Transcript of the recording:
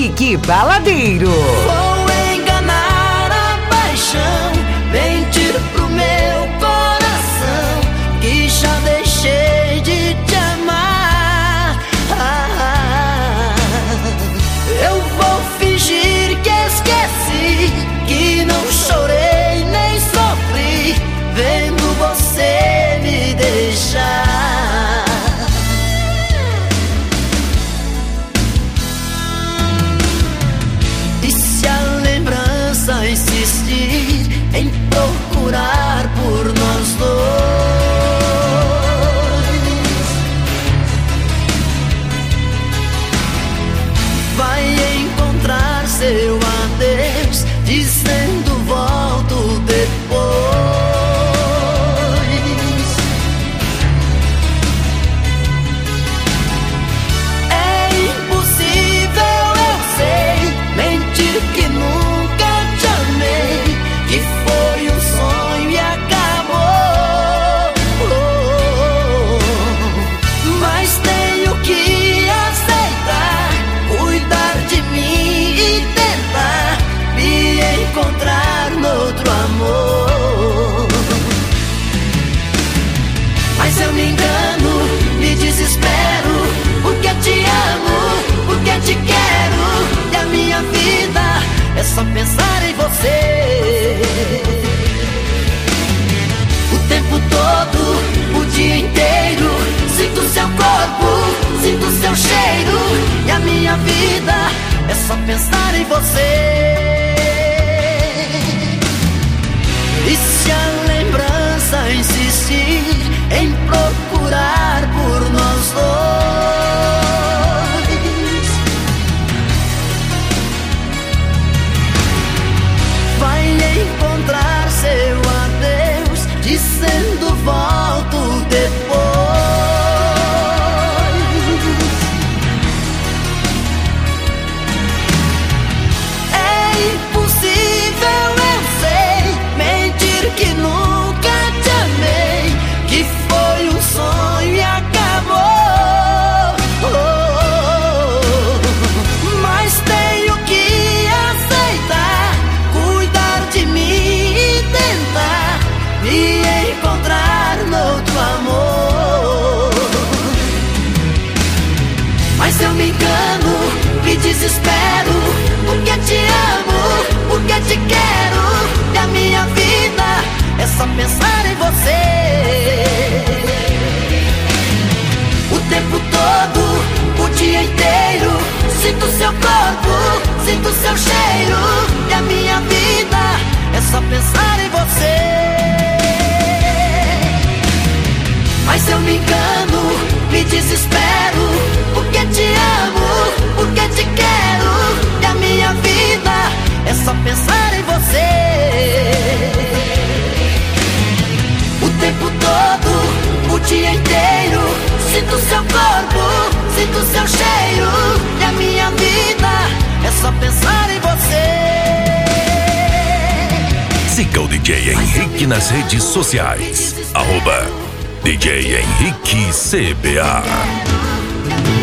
Henrique Baladeiro. Vou enganar a paixão, mentir pro meu coração, que já deixei de te amar. Eu vou fingir que esqueci, que não chorei nem sofri, vendo você me deixar. Insistir em procurar por nós dois, vai encontrar seu adeus, dizendo volto depois. É impossível, eu sei, mentir que nunca que foi um sonho e acabou. Mas tenho que aceitar, cuidar de mim e tentar me encontrar noutro amor. Mas eu me engano, me desespero, porque te amo, porque te quero, e a minha vida é só pensar em você. O tempo todo, o dia inteiro, sinto seu corpo, sinto seu cheiro, e a minha vida é só pensar em você. E se a lembrança insistir em procurar por nós dois, vai encontrar seu adeus, dizendo volto depois. É impossível, eu sei, mentir que nunca te amei, que foi um sonho e acabou. Mas tenho que aceitar, cuidar de mim e tentar me encontrar noutro amor. Mas eu me engano, me desespero, porque te amo, porque te quero, e a minha vida é só pensar em você. O tempo todo, o dia inteiro, sinto seu corpo, sinto seu cheiro, e a minha vida é só pensar em você. Mas eu me engano, me desespero, porque te amo, porque te quero, e a minha vida é só pensar em você. O tempo todo, o dia inteiro, sinto seu corpo, sinto seu cheiro, e a minha vida é só pensar em você. Siga o DJ Henrique nas redes sociais. @DJ Henrique CBA.